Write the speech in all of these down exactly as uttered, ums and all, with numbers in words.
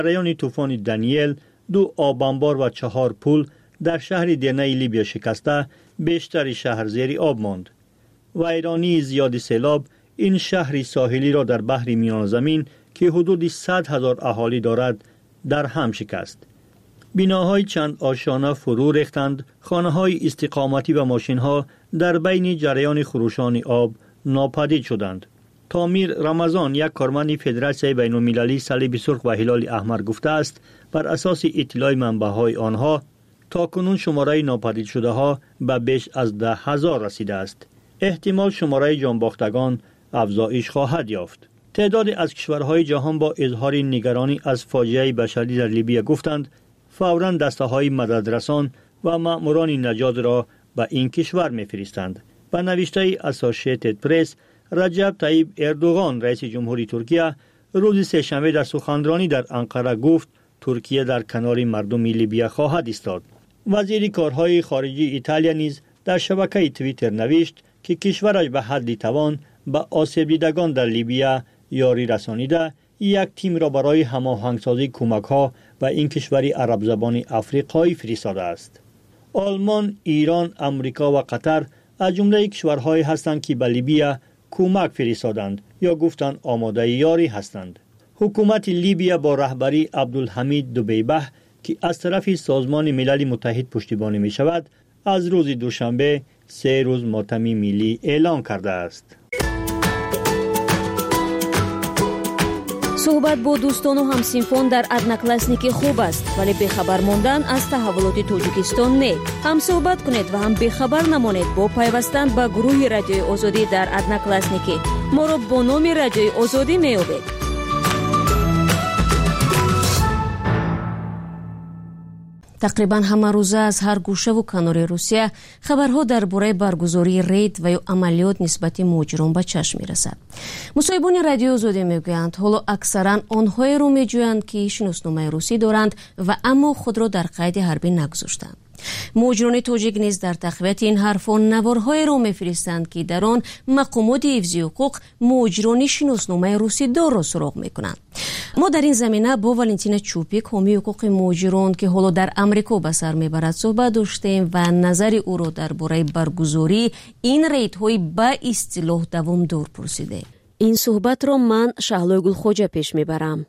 جریان طوفان دانیل دو آبانبار و چهار پل در شهر درنه لیبیا شکسته بیشتر شهر زیر آب ماند. ویرانی زیاد سیلاب این شهر ساحلی را در بحر میان زمین که حدود صد هزار اهالی دارد در هم شکست. بناهای چند آشانه فرو ریختند، خانه‌های استقامتی و ماشین‌ها در بین جریان خروشان آب ناپدید شدند. تامیر رمضان، یک کارمند فدراسیون بین‌المللی صلیب سرخ و هلال احمر گفته است بر اساس اطلاع منبع‌های آنها تاکنون شماره ناپدید شده ها به بیش از ده هزار رسیده است. احتمال شماره جانباختگان افزایش خواهد یافت. تعدادی از کشورهای جهان با اظهار نگرانی از فاجعه بشری در لیبیا گفتند فوراً دسته‌های مددرسان و مأموران نجات را به این کشور می‌فرستند. به نوشته اسوسییتد پرس، رجب طیب اردوغان رئیس جمهوری ترکیه روز سه‌شنبه در سخنرانی در انقره گفت ترکیه در کنار مردم لیبیا خواهد ایستاد. وزیر کارهای خارجه ایتالیا نیز در شبکه توییتر نوشت که کشورش به حد توان به آسیب دیدگان در لیبیا یاری رسانیده یک تیم را برای هماهنگسازی کمک‌ها و این کشوری عرب زبان افریقایی فرستاده است. آلمان، ایران، امریکا و قطر از جمله کشورهایی هستند که به لیبیا کمک فرستادند یا گفتند آماده یاری هستند. حکومت لیبیا با رهبری عبدالحمید دبیبه که از طرف سازمان ملل متحد پشتیبانی می شود از روز دوشنبه سه روز ماتم ملی اعلان کرده است. صحبت با دوستان و همسینفون در ادناکلاسنیک خوب است، ولی بخبر ماندن از تحولات توجیکستان نه. هم صحبت کنید و هم بخبر نمانید با پیوستن به گروه رادیوی آزادی در ادناکلاسنیک. ما را با نام رادیوی آزادی میابید. تقریبا همه روزه از هر گوشه و کنار روسیه خبرها درباره برگزاری رید و یا عملیات نسبت مهاجران به چشم میرسد. مصاحبان رادیو آزادی میگویند حالا اکثرا آنهایی رو میجویند که شناسنامه روسی دارند و اما خود را در قید حربی نگذاشتند. مهاجران تاجیک نیز در تقویت این حرفان نوارهای را میفرستند که در آن مقامات حفظی حقوق مهاجران شناسنامه روسی دار را سراغ میکنند. ما در این زمینه با والنتینا چوپیک حامی حقوق مهاجران که حالا در امریکا به سر میبرد صحبت داشتیم و نظر او را درباره برگزاری این ریدهای به اصطلاح دوامدار پرسیده. این صحبت را من شهلای گلخوجه پیش میبرم.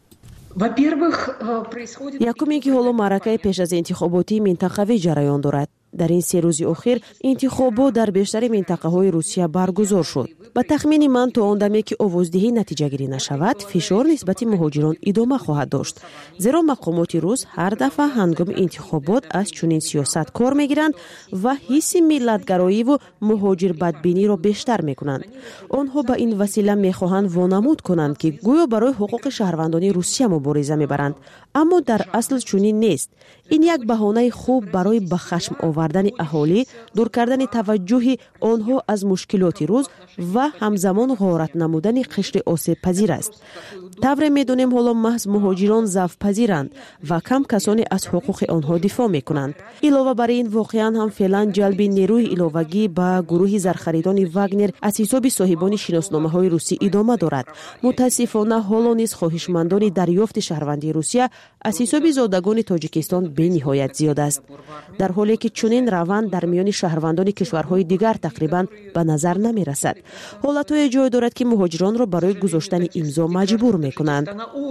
یکمی که حالا معرکه پیش از انتخاباتی منطقوی جریان دارد. در این سه روز اخیر انتخابات در بیشتر منطقه های روسیه برگزار شد. به تخمین من تا آن دمی که آوازدهی نتیجه گیری نشود فشار نسبت مهاجران ادامه خواهد داشت، زیرا مقامات روس هر دفعه هنگام انتخابات از چنین سیاست کار میگیرند و حس ملتگرایی و مهاجر بدبینی را بیشتر میکنند. آنها به این وسیله میخواهند وانمود کنند که گویا برای حقوق شهروندان روسیه مبارزه میبرند، اما در اصل چنین نیست. این یک بهانه خوب برای به خشم آوردن اهالی، دور کردن توجه آنها از مشکلات روز و همزمان غارت نمودن قشر آسیب پذیر است. طور میدونیم حالا محض مهاجران ضعف پذیرند و کم کسانی از حقوق آنها دفاع میکنند. علاوه بر این واقعا هم فعلا جلب نیروی علاوگی به گروه زرخریدان واگنر از حساب صاحبان شناسنامه های روسی ادامه دارد. متاسفانه حالا نیز خواهشمندان دریافت شهروندی روسیه از حساب زادگان تاجیکستان به نهایت زیاد است، در حالی که چنین روند در میان شهروندان کشورهای دیگر تقریبا به نظر نمی رسد. حالتهای جای دارد که مهاجران را برای گذاشتن امضا مجبور می کنند.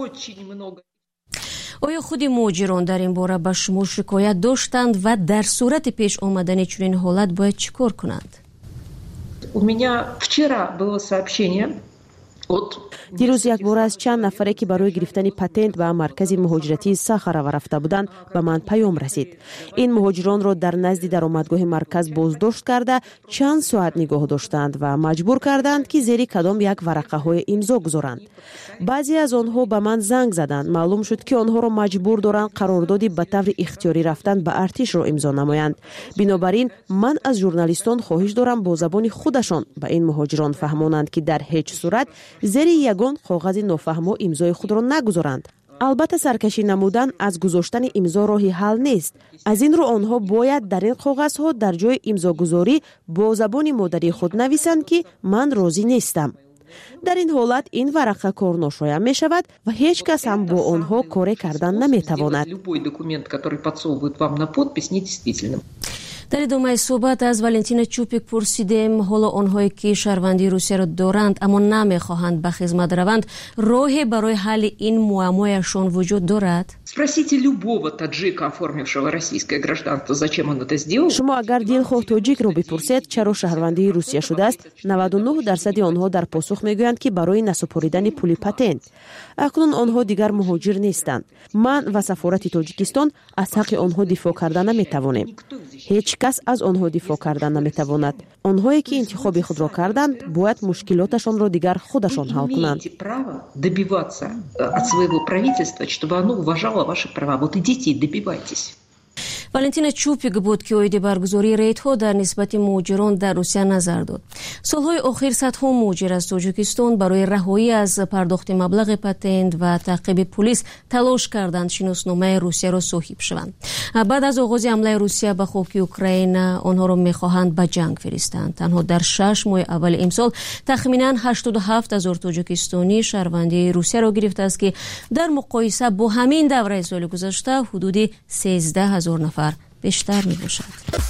آیا خود مهاجران در این باره به شما شکایت داشتند و در صورت پیش آمدن چنین حالت باید چیکار کنند؟ دیروز یک بار از چند نفره که برای گرفتن پتنت به مرکز مهاجرتی ساخره رفته بودند به من پیام رسید. این مهاجران را در نزد درآمدگاه مرکز بازداشت کرده چند ساعت نگاه داشتند و مجبور کردند که زیر کدام یک ورقه های امضا گذارند. بعضی از آنها به من زنگ زدند. معلوم شد که آنها را مجبور دارند قراردادی به طور اختیاری رفتن به ارتش را امضا نمایند. بنابراین من از ژورنالیستان خواهش دارم با زبان خودشان به این مهاجران فهمانند که در هیچ صورت زیر یگان کاغذ نافهم امضای خود را نگذارند. البته سرکشی نمودن از گذاشتن امضا راهی حل نیست. از این رو آنها باید در این کاغذها در جای امضاگذاری با زبان مادری خود نویسند که من راضی نیستم. در این حالت این ورقه کار ناشایان می شود و هیچ کس هم با آنها کاری کردن نمی تواند. در ادامه صحبت از والنتینا چوپیک پرسیدیم حالا آنهایی که شهروندی روسیه را دارند اما نمیخواهند به خدمت روند راهی برای حل این معمایشان وجود دارد؟ شما اگر دلخواه تاجیک را بپرسید چرا شهروندی روسیه شده است، نود و نه درصد آنها در پاسخ میگویند که برای نسپاریدن پول پتنت. اکنون آنها دیگر مهاجر نیستند. من و سفارت تاجیکستان از حق آنها دفاع کردن نمیتوانیم. هیچ کس از آنها دفاع کردن نمیتواند. آنهایی که انتخاب خود را کردند باید مشکلاتشان را دیگر خودشان حل کنند. والنتینا چوپیک بود که اوید برگزاری ریدها در نسبت مهاجران در روسیه نظر داد. سالهای اخیر صدها مهاجر از تاجیکستان برای رهایی از پرداخت مبلغ پتنت و تعقیب پلیس تلاش کردند شناسنامه روسیه را صاحب شوند. بعد از آغاز حمله روسیه به خاک اوکراین آنها را میخواهند به جنگ فرستند. تنها در شش ماه اول امسال تخمینا هشتاد و هفت هزار تاجیکستانی شهروندی روسیه را گرفته است که در مقایسه با همین دوره سال گذشته حدود سیزده هزار نفر بیشتر می باشد.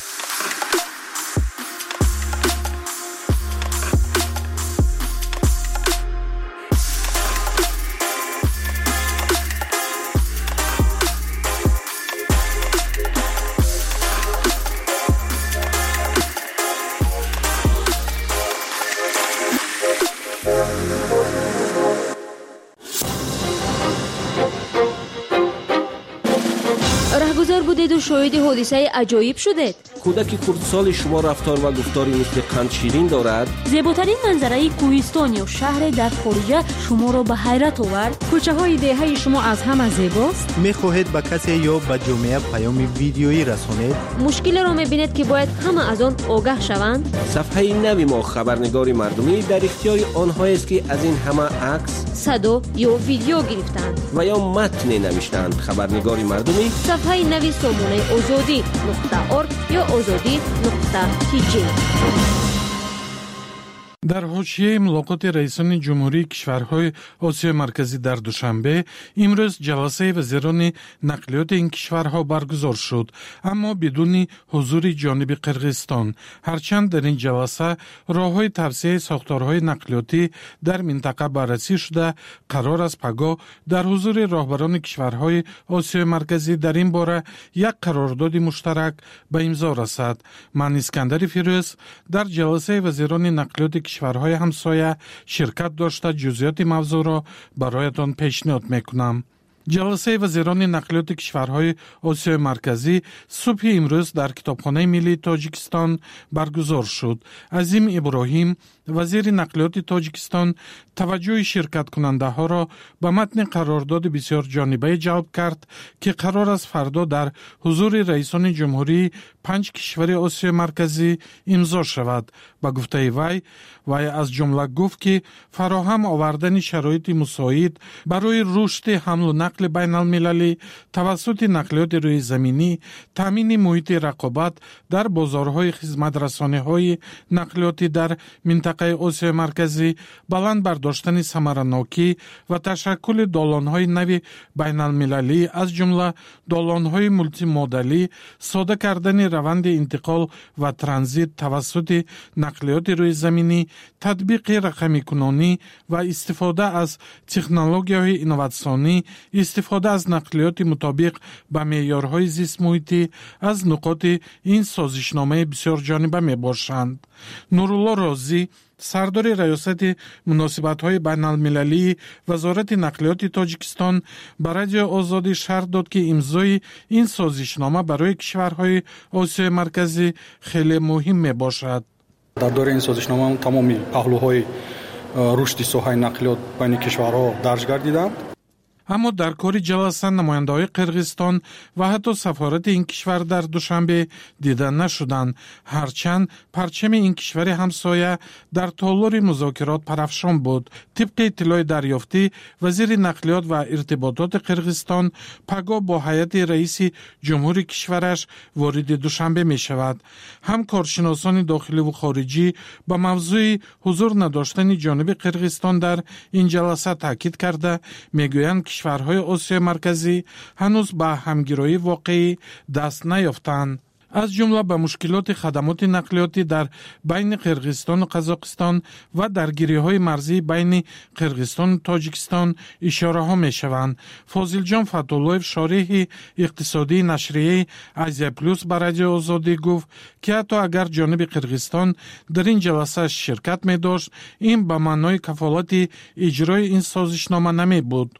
رهگذر بودید و شاهد حادثه عجایب شدید. کودک خردسال شما رفتار و گفتاری مثل قند شیرین دارد. زیباترین منظره کوهستان یا شهر در خارجه شما را به حیرت آورد. کوچه های دهه شما از همه زیباست. میخواهید به کسی یا به جامعه پیام ویدیویی رسانید. مشکل را میبینید که باید همه از آن آگاه شوند. صفحه نوی ما خبرنگار مردمی در اختیار آنهایی است که از این همه عکس، صدا یا ویدیو گرفتند و یا متن نوشتند. خبرنگار مردمی صفحه نوی سامانه آزادی نقطه ارگ یا آزادی نقطه تی جی. در حاشیه ملاقات رئیسان جمهوری کشورهای آسیای مرکزی در دوشنبه امروز جلسه وزیران نقلیات این کشورها برگزار شد، اما بدون حضور جانب قرقیزستان. هرچند در این جلسه راههای توسعه ساختارهای نقلیاتی در منطقه بررسی شده، قرار است پگاه در حضور راهبران کشورهای آسیای مرکزی در این باره یک قرارداد مشترک به امضا رسد. من اسکندر فیروز در جلسه وزیران نقلیات کشورهای همسایه شرکت داشته جزئیات موضوع را برایتان پیشنهاد میکنم. جلسه وزیران نقلیات کشورهای آسیای مرکزی صبح امروز در کتابخانه ملی تاجیکستان برگزار شد. عظیم ابراهیم وزیر نقلیات تاجیکستان توجه شرکت کننده ها را به متن قرارداد بسیار جانبه جلب کرد که قرار است فردا در حضور رئیسان جمهوری پنج کشور آسیای مرکزی امضا شود. با گفته وی وی از جمله گفت که فراهم آوردن شرایط مساعد برای رشد حمل و نقل بین المللی توسط نقلیات روی زمینی، تامین محیط رقابت در بازارهای خدمت رسانی های نقلیاتی در منطقه آسیای مرکزی، بلند برداشتن ثمرناکی و تشکل دالان‌های نوی بین المللی از جمله دالان‌های مولتی مدلی، ساده کردن روند انتقال و ترانزیت توسط نقلیات روی زمینی، تطبیق رقمی کنونی و استفاده از تکنولوژی‌های اینوواسیونی، استفاده از نقلیات مطابق به معیارهای زیست محیطی از نقاط این سازشنامه بسیار جانبه می باشند. نورالله رازی سردار ریاست مناسبت‌های بین المللی وزارت نقلیات تاجیکستان به رادیو آزادی شرح داد که امضای این سازشنامه برای کشورهای آسیای مرکزی خیلی مهم می باشد. در دور این سازشنامه تمامی پهلوهای رشد ساحه نقلیات بین کشورها درج گردیدند. اما در کار جلسه نماینده‌های قرقیزستان و حتی سفارت این کشور در دوشنبه دیده نشدند، هرچند پرچم این کشور همسایه در تالار مذاکرات پرافشان بود. طبق اطلاع دریافتی، وزیر نقلیات و ارتباطات قرقیزستان پگاه با هیئت رئیس جمهور کشورش وارد دوشنبه می شود. هم کارشناسان داخلی و خارجی با موضوع حضور نداشتن جانب قرقیزستان در این جلسه تاکید کرده میگویند کشورهای آسیای مرکزی هنوز به همگرایی واقعی دست نیافتند. از جمله به مشکلات خدمات نقلیاتی در بین قرقیزستان و قزاقستان و درگیری‌های مرزی بین قرقیزستان و تاجیکستان اشاره ها می شوند. فاضل جان فتولویف، شارح اقتصادی نشریه آزیا پلوس بر رادیو آزادی گفت که حتی اگر جانب قرقیزستان در این جلسه شرکت می داشت، این به معنای کفالت اجرای این سازشنامه نمی بود.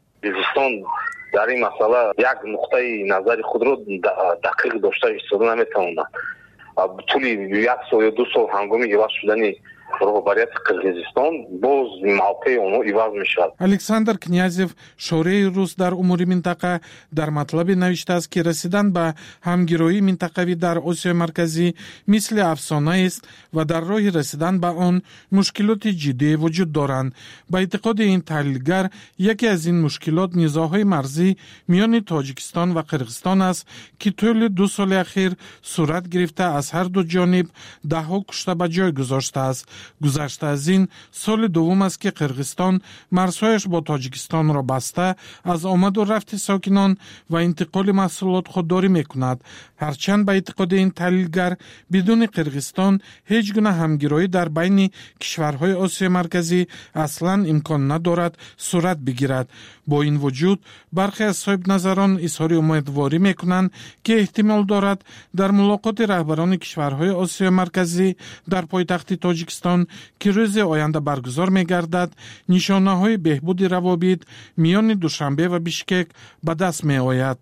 در این مسئله یک نقطه نظر خود رو دقیق داشته ایستاده نمیتوانند. طول یک سال یا دو سال هنگامی عوض شدنی رهبریت قرقیزستان باز موقع اونو عوض می شود. الکساندر کنیازیف، شورای روس در امور منطقه، در مطلب نوشته است که رسیدن به همگرایی منطقوی در آسیا مرکزی مثل افسانه است و در راه رسیدن به آن مشکلات جدی وجود دارند. با اعتقاد این تحلیلگر، یکی از این مشکلات نزاع‌های مرزی میان تاجیکستان و قرقیزستان است که طول دو سال اخیر صورت گرفته از هر دو جانب ده ها کشته به جای گذاشته است. گذشته از این سال دوم است که قرقیزستان مرزهایش با تاجیکستان را بسته از آمد و رفت ساکنان و انتقال محصولات خودداری میکند. هرچند به اعتقاد این تحلیلگر بدون قرقیزستان هیچ گونه همگرایی در بین کشورهای آسیا مرکزی اصلا امکان ندارد صورت بگیرد. با این وجود برخی از صاحب نظران اظهار امیدواری میکنند که احتمال دارد در ملاقات رهبران کشورهای آسیا مرکزی در پایتخت تاجیکستان که روز آینده برگزار می‌گردد، نشانه‌های بهبود روابط میان دوشنبه و بیشکک به دست می‌آید.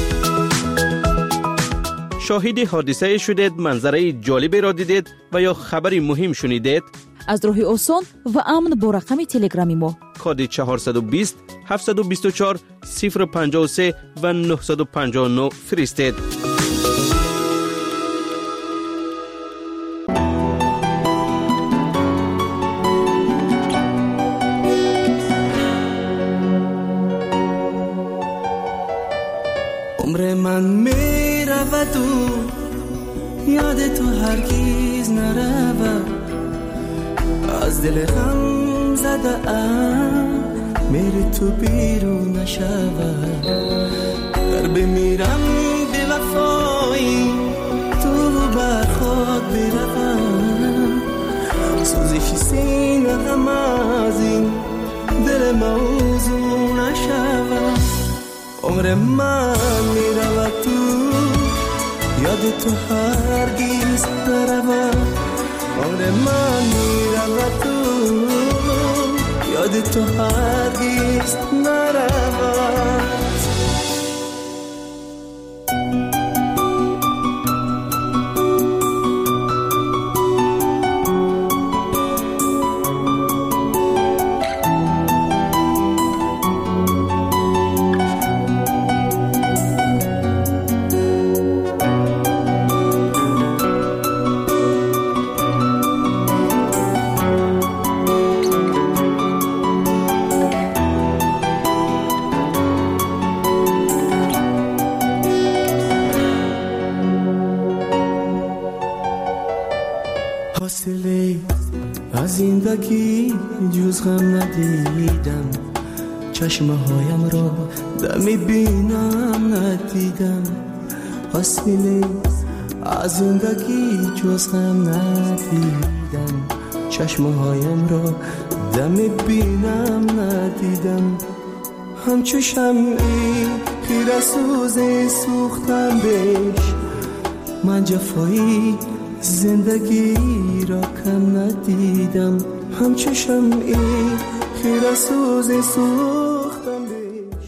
شاهد حادثه شدید، منظره جالبی را دیدید و یا خبری مهم شنیدید؟ از راه آسان و امن با رقم تلگرامی ما کد چهارصد و بیست هفتصد و بیست و چهار صفر پنجاه و سه و نهصد و پنجاه و نه فرستید. عمر من می رود و یاد تو هرگیز نرود، از دل غم زده ام میری تو بیرون نشود. در بمیرم بی وفایی تو بر خود بروم، سوزش سینه غم از این دل موضوع نشود. عمر من می رود تو یاد تو هرگیز نرود، عمر من می رود تو یاد تو هرگیز نرود. حاصله از زندگی جز غم ندیدم، چشمه هایم را دمی بینم ندیدم. حاصله از زندگی جز غم ندیدم، چشمه هایم را دمی بینم ندیدم. همچو شمعی خیره سوز سوختم بهش، من جفایی زندگی را کم ندیدم. همچو شمعی خیره سوز سوختم بهش.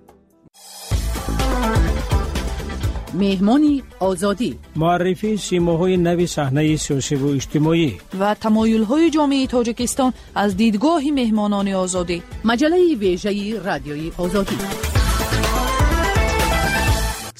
مهمانی آزادی، معرفی سیماهای نوی صحنه سیاسی و اجتماعی و تمایل‌های جامعه تاجیکستان از دیدگاه مهمانان آزادی. مجله ویژه رادیوی آزادی.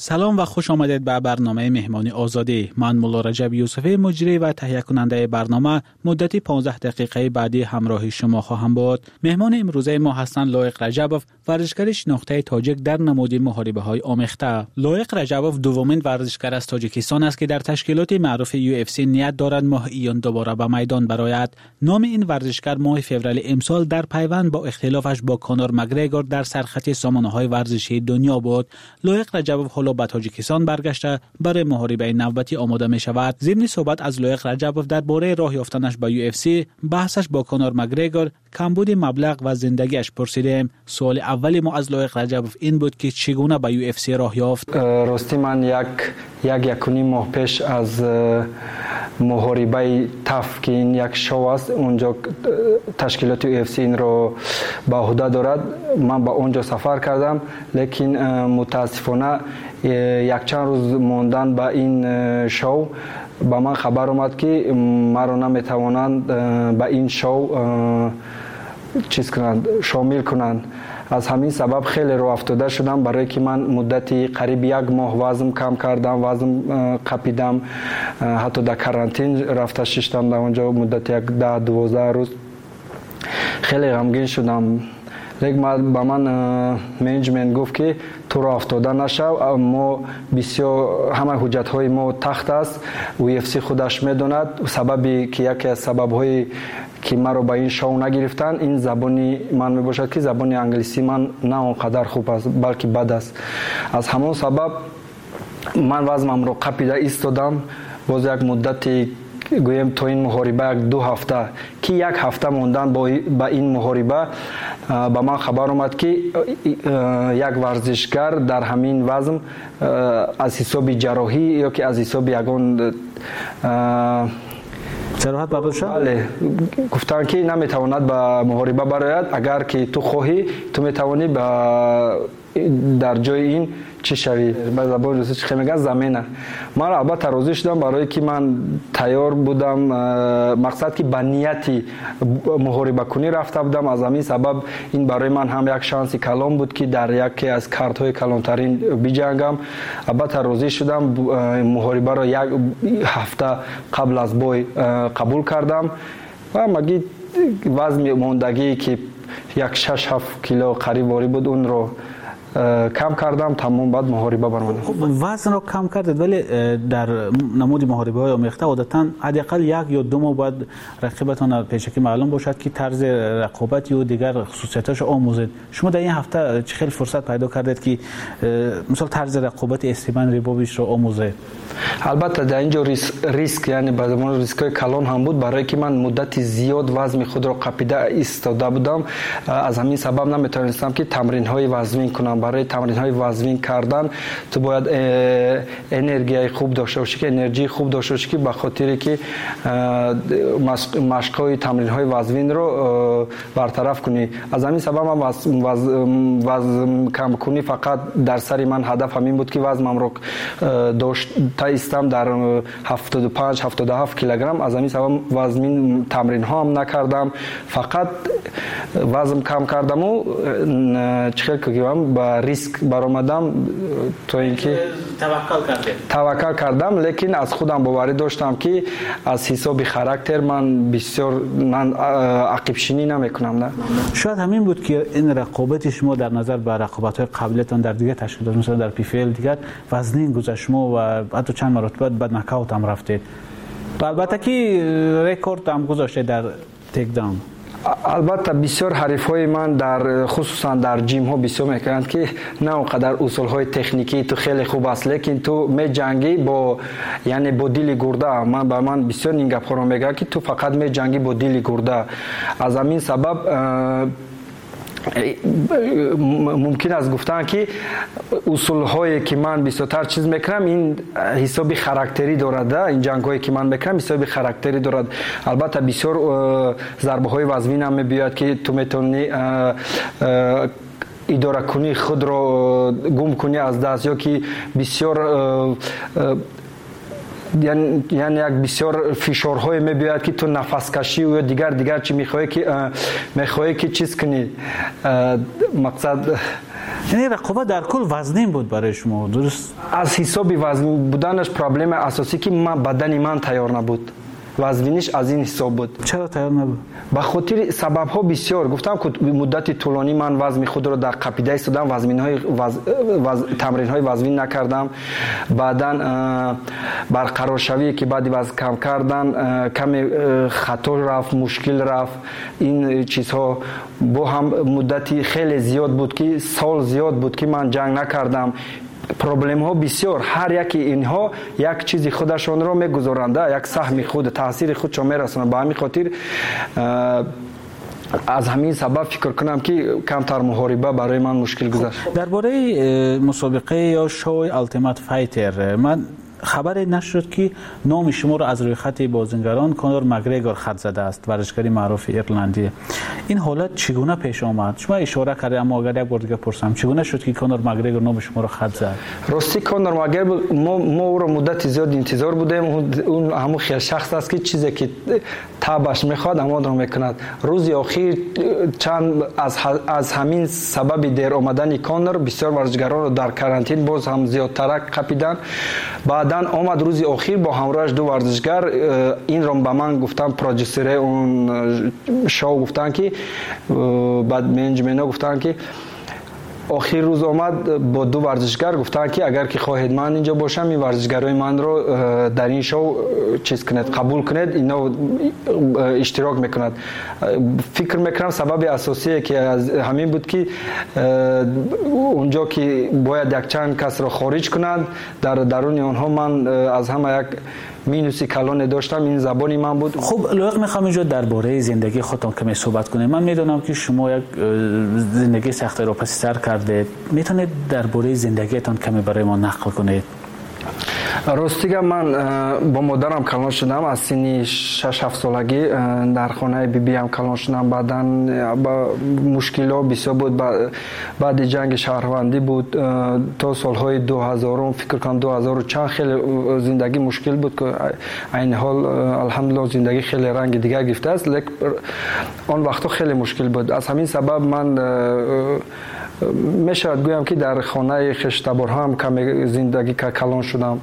سلام و خوش آمدید به برنامه مهمانی آزادی. من مولا رجب یوسفی مجری و تهیه کننده برنامه مدتی پانزده دقیقه بعدی همراه شما خواهم بود. مهمان امروزه ما هستند لایق رجبوف، ورزشکار شناخته تاجیک در نماد محاربه های آمیخته. لایق رجبوف دومین ورزشکار از تاجیکستان است که در تشکیلات معروف یو اف سی نیت دارد ماه ایون دوباره به میدان برآید. نام این ورزشکار ماه فوریه امسال در پیوند با اختلافش با کانور مگریگور در سرخط سامانه‌های ورزشی دنیا بود. لایق رجبوف حالا به تاجیکستان برگشته برای محاربه نوبتی آماده می شود. ضمن صحبت از لایق رجبوف درباره راه یافتنش به یو اف سی، بحثش با کانور مگریگور، کمبود مبلغ و زندگیش پرسیدیم. سوال اولی ما از لایق رجبوف این بود که چگونه به یو اف سی راه یافت. راستی من یک یک یکونی ماه پیش از محاربه تف که این یک شو است اونجا تشکیلات یو اف سی این رو به عهده دارد، من به اونجا سفر کردم، لیکن متاسفانه یک چند روز موندن به این شو به من خبر اومد که مرا نمیتوانند به این شو چیز کنند، شامل کنند. از همین سبب خیلی رو افتاده شدم، برای که من مدتی قریب یک ماه وزن کم کردم، وزن قپیدم، حتی در کرانتین رفته ششتم در اونجا مدت یک ده دوازده روز. خیلی غمگین شدم، لیکن با من منیجمنت گفت که تو را افتاده نشو، ما بسیار همه حجت های ما تخت است، و اف سی خودش میدوند. سببی که یکی از سبب های که مرا با این شو نگرفتن این زبانی من میباشد که زبانی انگلیسی من نه اونقدر خوب است بلکه بد است. از همون سبب من وزنم رو قپیده ایستادم. باز یک مدتی گویم تا این محاربه یک دو هفته که یک هفته موندن با این محاربه با من خبر اومد که یک ورزشکار در همین وزن از حساب جراحی یا که از حساب یگان جراحت برداشت شد؟ بله، گفتن که نمیتواند به محاربه برآید، اگر که تو خواهی تو میتوانی با در جای این چی شوی. به زبان روسی چی میگن زمینه. من البته راضی شدم برای که من تیار بودم، مقصد که به نیتی محاربه کنی رفته بودم. از همین سبب این برای من هم یک شانس کلان بود که در یکی از کارت های کلانترین بجنگم. البته راضی شدم، محاربه را یک هفته قبل از بای قبول کردم و مگی وزن موندگی که یک شش هفت کیلو قریب واری بود اون رو کم کردم، تمام بعد محاربه برآمدم. وزن رو کم کردید، ولی در نمود محاربه های آمیخته عادتاً حداقل یک یا دو ماه بعد رقیبتان پیشکی معلوم باشد که طرز رقابت و دیگر خصوصیتاش آموزید. شما در این هفته چه خیلی فرصت پیدا کردید که مثلا طرز رقابت استیون ریبوویچ رو آموزید؟ البته در اینجا ریسک, ریسک یعنی به زمان ریسکای کلان هم بود، برای که من مدت زیاد وزن خود را قپیده ایستاده بودم. از همین سبب نمیتونستم که تمرین های وزنی کنم. برای تمرین های وزنی کردن تو باید انرژی خوب داشته باشی، که انرژی خوب داشته باشی که به خاطر که مشق های تمرین های وزنی رو برطرف کنی. از همین سبب من وزن, وزن, وزن کم کنی فقط در سر من هدف همین بود که وزنم رو داشت تا ایستم در هفتاد و پنج هفتاد و هفت کیلوگرم. از همین سبب وزن تمرین ها هم نکردم، فقط وزن کم کردم و چخیل که با ریسک برآمدم تا اینکه توکل کردم توکل کردم لیکن از خودم باوری داشتم که از حساب خاراکتر من بسیار من عقب شینی نمیکنم. نه شاید همین بود که این رقابت شما در نظر به رقابت‌های قبلیتون در دیگه تشکیلات مثلا در پی فی ال دیگر وزنین گذشت شما و حتی چند مرتبه بعد نکاوت هم رفتید. البته که رکورد هم گذاشته در تیک داون. البته بسیار حریفای من در خصوصا در جیم ها بسیار میکنند که نه اونقدر اصول های تکنیکی تو خیلی خوب است، لیکن تو می جنگی با یعنی با دیل گرده. من با من بسیار این گپ ها میگه که تو فقط می جنگی با دیل گرده. از همین سبب ممکن است گفتن که اصول هایی که من بسیارتر چیز میکنم این حسابی خاراکتری دارد. این جنگ هایی که من میکنم حسابی خاراکتری دارد. البته بسیار ضربه های وزنی هم میبیاد که تو میتونی اداره کنی، خود رو گم کنی از دست، یا که بسیار یعنی یعنی یک بسیار فشارهای میبیاد که تو نفس کشی و دیگر دیگر چی میخوای که میخوای که چیز کنی. مقصد یعنی رقابت در کل وزنین بود برای شما، درست؟ از حساب وزن بودنش پرابلم اساسی که من بدن من تیار نبود. وزنش از این حساب بود. چرا تیار نبود؟ به خاطر سبب ها بسیار. گفتم که مدت طولانی من وزن خود را در قپیده ایستادم، وزن های وز... وز... تمرین های وزنی نکردم. بعداً برقرار شوی که بعدی وزن کم کردن کم خطا رفت، مشکل رفت. این چیزها با هم مدتی خیلی زیاد بود که سال زیاد بود که من جنگ نکردم. پروبلم ها بسیار، هر یکی اینها یک چیزی خودشان را میگذارنده، یک سهم خود تاثیر خودشان میرسونند. به همین خاطر از همین سبب فکر کنم که کمتر محاربه برای من مشکل گذشت. درباره مسابقه یا شوی التیمت فایتر من خبری نشد که نام شما را از روی خط بازیگران کانور مگریگور خط زده است، ورزشکاری معروف ایرلندی. این حالت چگونه پیش آمد؟ شما اشاره کردید اما اگر یک بار دیگه پرسم چگونه شد که کانور مگریگور نام شما را خط زد؟ راستی کانور مگریگور ما ما او را مدت زیاد انتظار بودیم. اون همون خیلی شخص است که چیزی که تابش میخواد اما را میکند. روز اخیر چند از از همین سبب دیر آمدن کانور بسیار ورزشکاران را در کرانتین باز هم زیادتر قپیدن. بعد آمد روز اخیر با همراهش دو ورزشگر این رو به من گفتن، پروژیسر اون شو گفتن که بعد منیجمنت گفتن که آخر روز آمد با دو ورزشگر گفتن که اگر که خواهید من اینجا باشم این ورزشگرای من رو در این شو چیز کنید، قبول کنید، اینا اشتراک میکنند. فکر میکنم سبب اساسی که از همین بود که اونجا که باید یک چند کس رو خارج کنند، در درون اونها من از همه یک مینوسی کلان داشتم، این زبانی من بود. خب لایق میخوام اینجا درباره زندگی خودتون کمی صحبت کنیم. من میدونم که شما یک زندگی سخت رو پس سر کرده، میتونید درباره زندگیتون کمی برای ما نقل کنید؟ راستیگه من با مادرم کلان شدم از سنی شش هفت سالگی، در خانه بی بی هم کلان شدم. بعداً با مشکلات بسیار بود، بعد جنگ شهروندی بود تا سالهای دو هزار، فکر کنم دو هزار و چند خیلی زندگی مشکل بود که این حال الحمدلله زندگی خیلی رنگ دیگر گرفته است، لیکن آن وقتا خیلی مشکل بود. از همین سبب من میشود گویم که در خانه خشتبار هم کمی زندگی کلان شدم.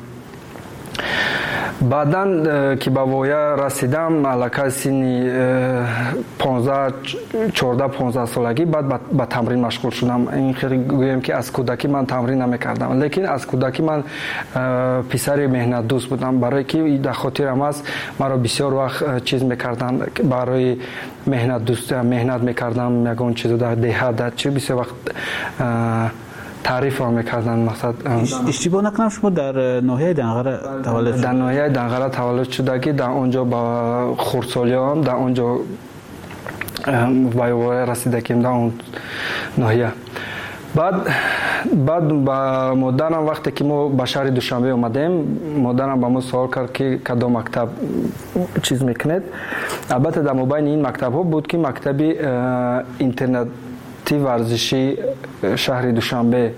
بعداً که به وایه رسیدم علاقه سنی پانزده چهارده پانزده سالگی بعد به تمرین مشغول شدم. این خیلی گویم که از کودکی من تمرین نمیکردم، لیکن از کودکی من پسر مهنت دوست بودم، برای که در خاطرم است مرا بسیار وقت چیز میکردن برای مهنت دوست مهنت میکردم، یگان چیز در دهات در چی بسیار وقت تعریف هم میکردن. مقصد اشتباه نکنم شما در ناحیه دنقره تولد شد؟ در ناحیه دنقره تولد شده که در اونجا با خردسالیام در اونجا وای رسیدگیم در اون ناحیه. بعد بعد با مادرم وقتی که ما به شهر دوشنبه اومدیم، مادرم با ما سوال کرد که کدام مکتب چیز میکنید. البته در مابین این مکتب ها بود که مکتب اینترنت ورزشی شهر دوشنبه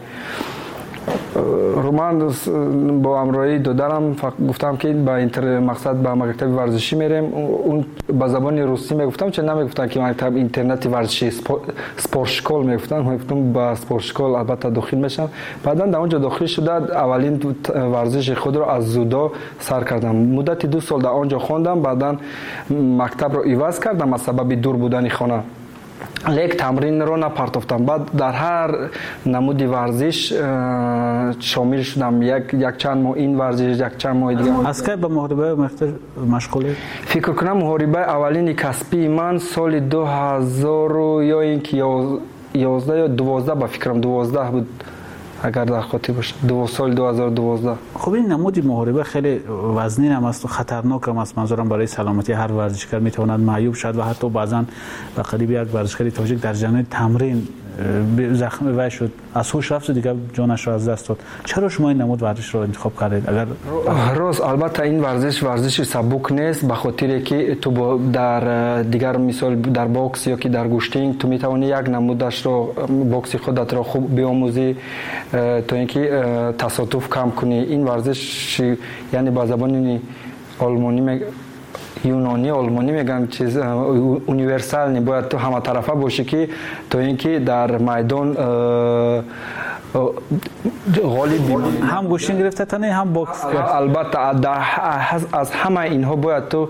رو من با همراهی دادرم گفتم که با اینتر مقصد به مکتب ورزشی میریم. اون با زبان روسی میگفتم، چه نمیگفتن که مکتب اینترنت ورزشی سپورت شکول میگفتن، میگفتم با سپورت شکول البته داخل میشم. بعدا در اونجا داخل شده اولین ورزش خود رو از زودو سر کردم. مدت دو سال در اونجا خواندم، بعدا مکتب رو عوض کردم از سبب دور بودن خانه، لیک تمرین رو نپرتافتم. بعد در هر نمودی ورزش شامل شدم، یک یک چند ماه این ورزش، یک چند ماه دیگه. از کی به محاربه مشغولی؟ فکر کنم محاربه اولین کسبی من سال دو هزار یا اینکه یازده یا دوازده با فکرم دوازده بود اگر در خاطر باشه، دو سال دو هزار و دوازده. خب این نمودی محاربه خیلی وزنین هم است و خطرناک هم است. منظورم برای سلامتی هر ورزشکار میتواند معیوب شد و حتی بعضا به قریب یک ورزشکار تاجیک در جریان تمرین زخمی وی شد، از هوش رفت و دیگه جانش را از دست داد. چرا شما این نمود ورزش را انتخاب کردید؟ اگر راست البته این ورزش ورزش سبک نیست، به خاطر که تو در دیگر مثال در باکس یا که در گوشتینگ تو میتونی یک نمودش رو باکس خودت را خوب بیاموزی تا اینکه تصادف کم کنی. این ورزش یعنی با زبان آلمانی юнонӣ олмонӣ мегӯянд чиз универсал небояд то ҳаматарафа бошӣ ки то ин ки дар майдон غالب هم گوشین گرفته تنه هم باکس البته از همه اینها باید تو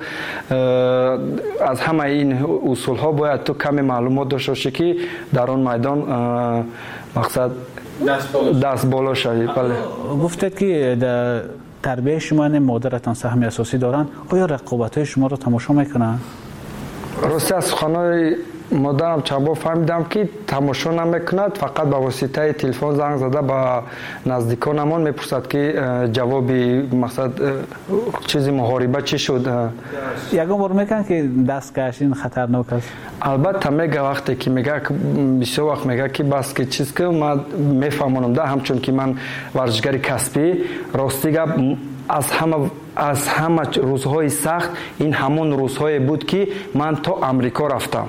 از همه این اصول ها باید تو کمی معلومات داشته باشی که در اون میدان مقصد دست بالا شوی. بله گفتید که در تربیت شما مادرتان سهم اساسی دارن، آیا رقابت های شما رو تماشا میکنن؟ راستی از خانه مادرم چند بار فهمیدم که تماشا نمیکند، فقط با واسطه تلفن زنگ زده با نزدیکانمان میپرسد که جوابی مقصد چیزی محاربه چی شد. یکم بار میگن که دست کشین خطرناک است. البته میگه وقتی که میگه بسیار وقت میگه که بس که چیز که من میفهمونم ده، همچون که من ورزشگر کسبی راستی گپ از همه از همه روزهای سخت این همون روزهای بود که من تا امریکا رفتم.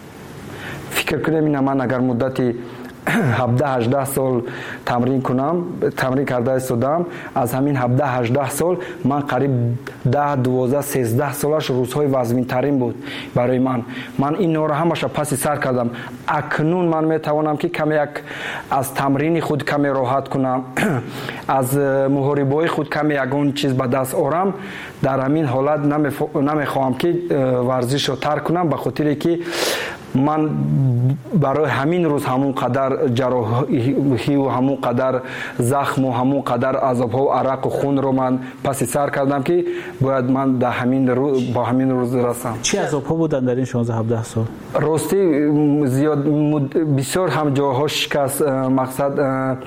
فکر کنم این من اگر مدتی هفده هجده سال تمرین کنم تمرین کرده استادم، از همین هفده هجده سال من قریب ده دوازده سیزده سالش روزهای وزمین ترین بود برای من. من این نور همش پس سر کردم. اکنون من میتوانم که کمی یک از تمرین خود کمی راحت کنم، از محاربه خود کمی یگون چیز به دست آورم. در همین حالت نمیخواهم که ورزش رو ترک کنم، به خاطر که من برای همین روز همون قدر جراحی و همون قدر زخم و همون قدر عذاب و عرق و خون رو من پس سر کردم که باید من در همین روز با همین روز رسم. چی عذاب ها بودن در این شانزده هفده سال؟ راستی زیاد بسیار هم جاها شکست، مقصد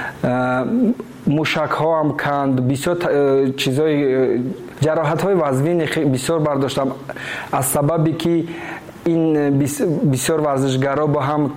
موشک ها هم کند، بسیار چیزای جراحت های وزنی بسیار برداشتم از سببی که این بسیار ورزشگرا با هم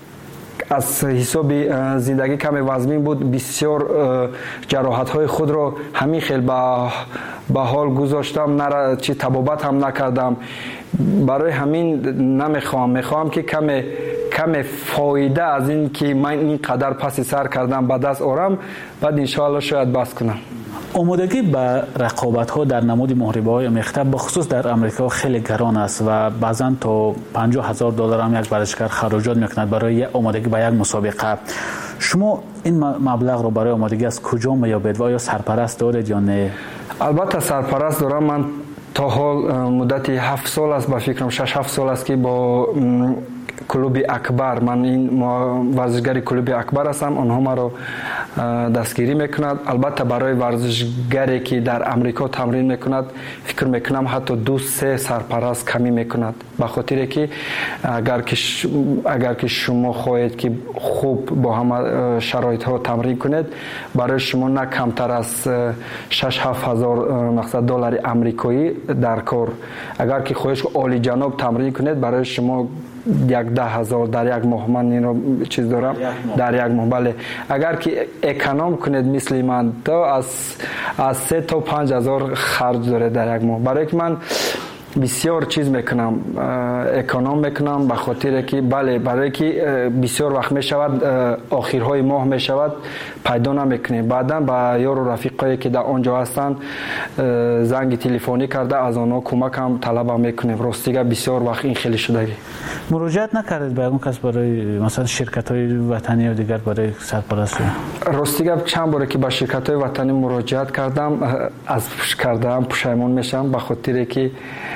از حساب زندگی کم وزنی بود، بسیار جراحت های خود را همین خیلی به حال گذاشتم، نه چی طبابت هم نکردم. برای همین نمیخوام میخوام که کم کم فایده از این که من این قدر پس سر کردم به دست آورم، بعد انشاءالله شاید بس کنم. آمادگی به رقابت ها در نمود محاربه های مختلف بخصوص در امریکا خیلی گران است و بعضا تا پنجاه هزار دلار هم یک ورزشکار خراجات میکند برای آمادگی به یک مسابقه. شما این مبلغ رو برای آمادگی از کجا میابید و آیا سرپرست دارید یا نه؟ البته سرپرست دارم. من تا حال مدتی هفت سال است، با فکرم شش هفت سال است که با کلوب اکبر، من این ورزشگر کلوب اکبر هستم، آنها مرا دستگیری میکند. البته برای ورزشگری که در امریکا تمرین میکند فکر میکنم حتی دو سه سرپرست کمی میکند، به خاطر که اگر که اگر که شما خواهید که خوب با همه شرایط ها تمرین کنید، برای شما نه کمتر از شش هفت هزار مقصد دلار آمریکایی در کار. اگر که خواهید عالی جناب تمرین کنید، برای شما یک ده هزار در یک ماه. من این رو چیز دارم در یک ماه. بله اگر که اکانوم کنید مثل من تو از از سه تا پنج هزار خرج داره در یک ماه. برای که من بسیار چیز میکنم، اکانوم میکنم، به خاطر که بله برای که بسیار وقت میشود آخرهای ماه میشود پیدا نمیکنه، بعدا با یار و رفیقایی که در آنجا هستند زنگ تلفنی کرده از آنها کمک هم طلب میکنیم. راستیگه بسیار وقت این خیلی شدگی. مراجعت نکردید به اون کس برای مثلا شرکت های وطنی و دیگر برای سرپرستی؟ راستیگه چند باره که با شرکت های وطنی مراجعت کردم، از کردم پشیمون میشم، به خاطر که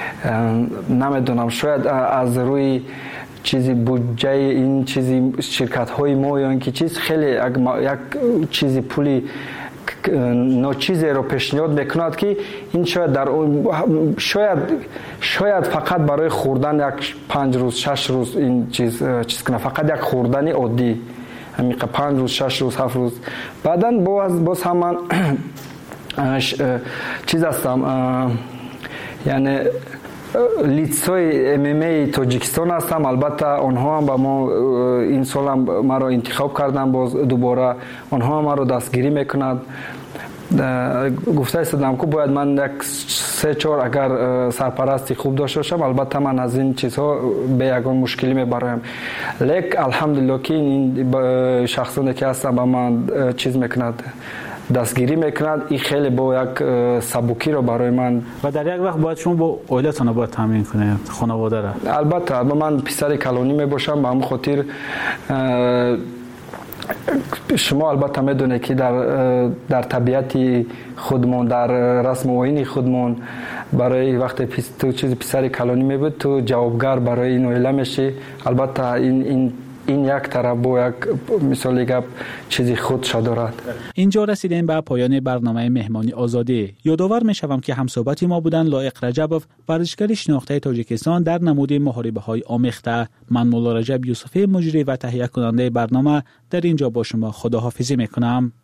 نمیدونم شاید از روی چیزی بودجه این چیزی شرکت های ما یا اینکه چیز خیلی یک چیزی پولی ناچیزی رو پیشنهاد میکند که این شاید در شاید شاید فقط برای خوردن یک پنج روز شش روز این چیز چیز کنه، فقط یک خوردن عادی همین پنج روز شش روز هفت روز. بعداً باز باز هم چیز هستم، یعنی لیتسای ام ام ای تاجیکستان هستم. البته آنها هم با ما این سال هم ما رو انتخاب کردن، باز دوباره آنها هم ما رو دستگیری میکنند. گفته استادم که باید من یک سه چهار اگر سرپرستی خوب داشته باشم، البته من از این چیزها به یگان مشکلی میبرایم. لیک الحمدلله که این شخصانی که هستن با من چیز میکند، دستگیری میکند، این خیلی با یک سبکی رو برای من. و در یک وقت باید شما با عائلتون باید تامین کنید، خانواده را؟ البته من پسر کلانی میباشم، به همون خاطر شما البته میدونید که در در طبیعت خودمون، در رسم و آیین خودمون، برای وقتی تو چیز پسر کلانی میبود تو جوابگر برای این عائله میشی. البته این این این یک طرف با یک مثال گپ چیزی خودش دارد. اینجا رسیدیم به پایان برنامه مهمانی آزادی. یادآور میشوم که همصحبت ما بودند لایق رجبوف، ورزشکار شناخته تاجیکستان در نمود محاربه های آمیخته. من مولا رجب یوسفی، مجری و تهیه کننده برنامه، در اینجا با شما خداحافظی میکنم.